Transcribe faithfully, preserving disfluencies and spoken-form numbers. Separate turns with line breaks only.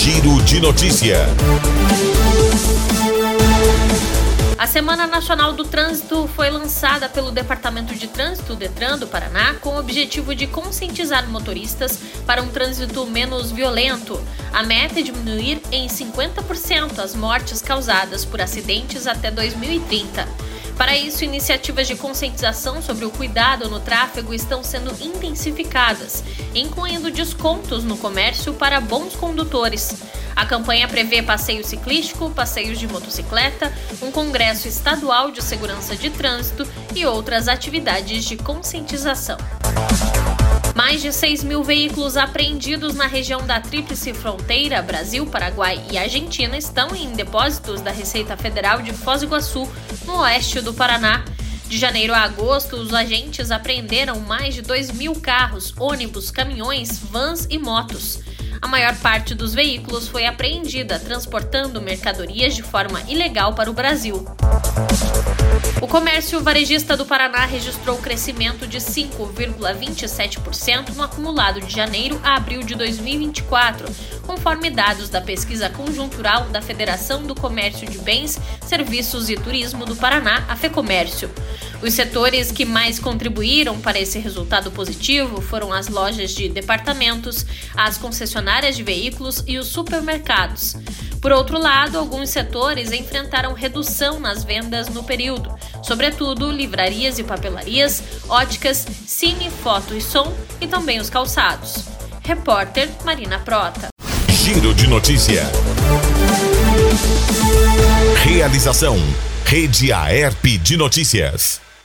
Giro de Notícia.
A Semana Nacional do Trânsito foi lançada pelo Departamento de Trânsito Detran do Paraná com o objetivo de conscientizar motoristas para um trânsito menos violento. A meta é diminuir em cinquenta por cento as mortes causadas por acidentes até dois mil e trinta. Para isso, iniciativas de conscientização sobre o cuidado no tráfego estão sendo intensificadas, incluindo descontos no comércio para bons condutores. A campanha prevê passeio ciclístico, passeios de motocicleta, um congresso estadual de segurança de trânsito e outras atividades de conscientização. Mais de seis mil veículos apreendidos na região da Tríplice Fronteira, Brasil, Paraguai e Argentina, estão em depósitos da Receita Federal de Foz do Iguaçu, no oeste do Paraná. De janeiro a agosto, os agentes apreenderam mais de dois mil carros, ônibus, caminhões, vans e motos. A maior parte dos veículos foi apreendida transportando mercadorias de forma ilegal para o Brasil. O comércio varejista do Paraná registrou crescimento de cinco vírgula vinte e sete por cento no acumulado de janeiro a abril de dois mil e vinte e quatro, conforme dados da pesquisa conjuntural da Federação do Comércio de Bens, Serviços e Turismo do Paraná, a FEComércio. Os setores que mais contribuíram para esse resultado positivo foram as lojas de departamentos, as concessionárias de veículos e os supermercados. Por outro lado, alguns setores enfrentaram redução nas vendas no período, sobretudo livrarias e papelarias, óticas, cine, foto e som e também os calçados. Repórter Marina Prota.
Giro de Notícia. Realização: Rede Aerp de Notícias.